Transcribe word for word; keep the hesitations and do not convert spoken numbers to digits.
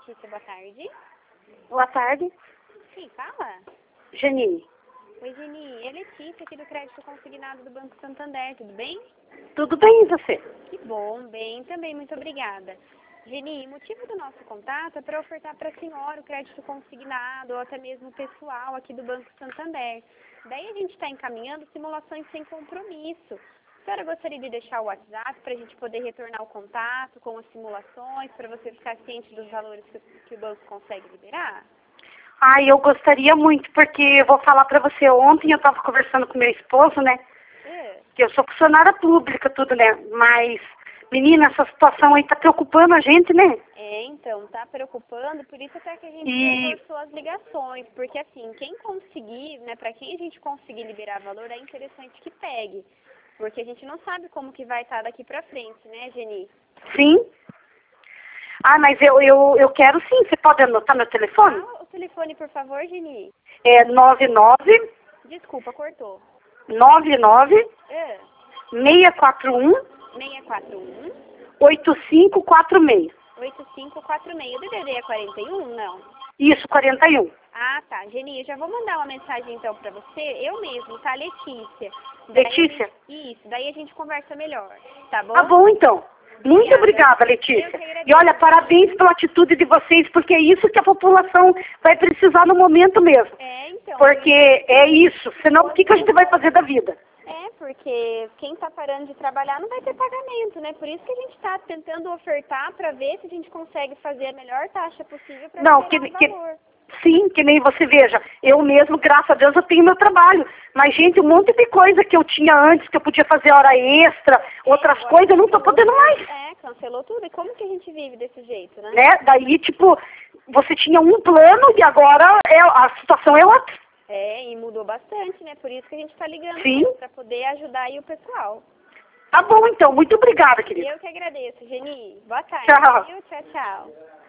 Letícia, boa tarde. Boa tarde. Quem fala? Janine. Oi, Geni. É Letícia aqui do Crédito Consignado do Banco Santander, tudo bem? Tudo bem e você? Que bom, bem, também, muito obrigada. Geni, o motivo do nosso contato é para ofertar para a senhora o crédito consignado ou até mesmo o pessoal aqui do Banco Santander. Daí a gente está encaminhando simulações sem compromisso. A senhora gostaria de deixar o WhatsApp para a gente poder retornar o contato com as simulações, para você ficar ciente dos valores que, que o banco consegue liberar? Ah, eu gostaria muito, porque eu vou falar pra você, ontem eu estava conversando com meu esposo, né? É. Que eu sou funcionária pública, tudo, né? Mas, menina, essa situação aí tá preocupando a gente, né? É, então, tá preocupando, por isso até que a gente E- reforçou as ligações, porque assim, quem conseguir, né, para quem a gente conseguir liberar valor, é interessante que pegue, porque a gente não sabe como que vai estar daqui pra frente, né, Geni? Sim. Ah, mas eu, eu, eu quero sim, você pode anotar meu telefone? Ah, o telefone, por favor, Geni. É nove nove Desculpa, cortou. nove nove É, seis quatro um seis quatro um, oito cinco quatro seis. oito cinco quatro seis. O D D D é quarenta e um, não? Isso, quarenta e um. Ah, tá. Geni, eu já vou mandar uma mensagem então pra você, eu mesmo, tá? Letícia. Daí a Letícia? gente- Isso, daí a gente conversa melhor, tá bom? Tá bom, então. Muito Obrigada. obrigada, Eu Letícia. que agradeço. E olha, parabéns pela atitude de vocês, porque é isso que a população vai precisar no momento mesmo. É, então. Porque é isso, senão o que, que a gente vai fazer da vida? É, porque quem tá parando de trabalhar não vai ter pagamento, né? Por isso que a gente tá tentando ofertar pra ver se a gente consegue fazer a melhor taxa possível pra Não, liberar que, o que, valor. sim, que nem você veja, eu mesmo, graças a Deus, eu tenho meu trabalho. Mas, gente, um monte de coisa que eu tinha antes, que eu podia fazer hora extra, outras Agora coisas, eu não tô cancelou podendo tudo. mais. É, cancelou tudo. E como que a gente vive desse jeito, né? Né? Daí, tipo, você tinha um plano e agora é, a situação é outra. É, e mudou bastante, né? Por isso que a gente tá ligando Sim. para poder ajudar aí o pessoal. Tá bom, então. Muito obrigada, querida. Eu que agradeço, Geni. Boa tarde. Tchau. Viu? Tchau, tchau.